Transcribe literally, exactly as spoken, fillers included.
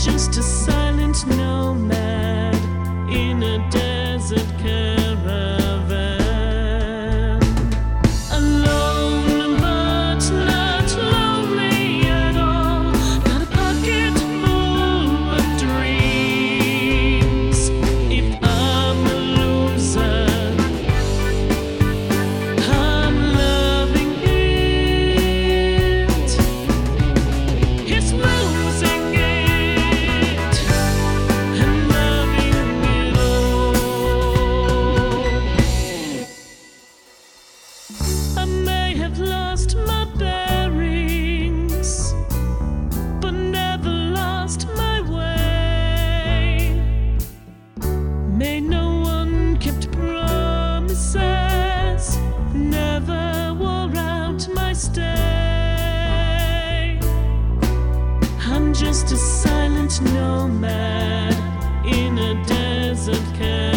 just a silent nomad in a desert caravan. Alone but not lonely at all. Got a pocket full of dreams. If I'm a loser, I'm loving it. It's losing it and loving it all. I may have lost my bearings, but never lost my way. Made no one, kept promises, never wore out my stay. I'm just a silent nomad in a desert caravan.